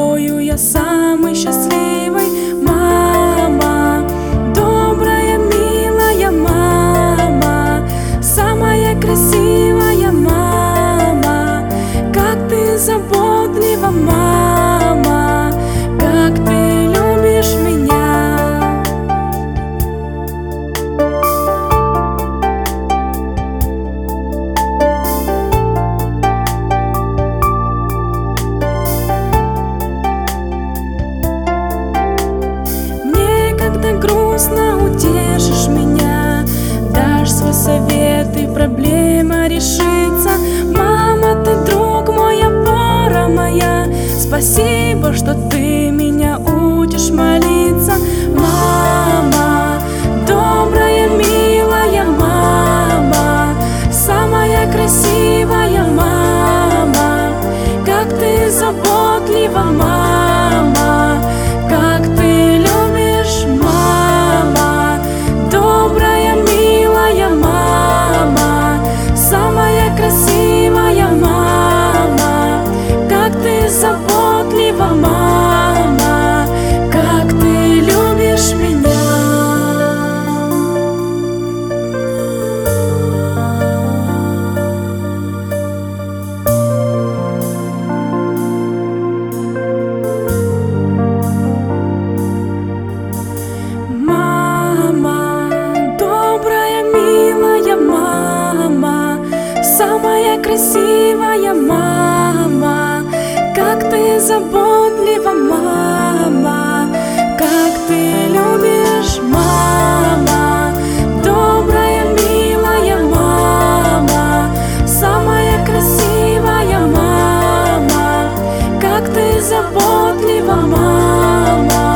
тобою я самый счастливый. Мама, добрая, милая мама, самая красивая мама. Как ты заботлива, мама, как ты любишь меня. Грустно утешишь меня, дашь свой совет, и проблема решится. Мама, ты друг мой, опора моя, спасибо, что ты меня учишь молиться. Мама, добрая, милая мама, самая красивая мама. Как ты заботлива, мама, как ты любишь, мама. Добрая, милая мама, самая красивая мама. Как ты заботлива, мама, как ты любишь меня. Самая красивая мама, как ты заботлива, мама, как ты любишь, мама. Добрая, милая мама, самая красивая мама, как ты заботлива, мама.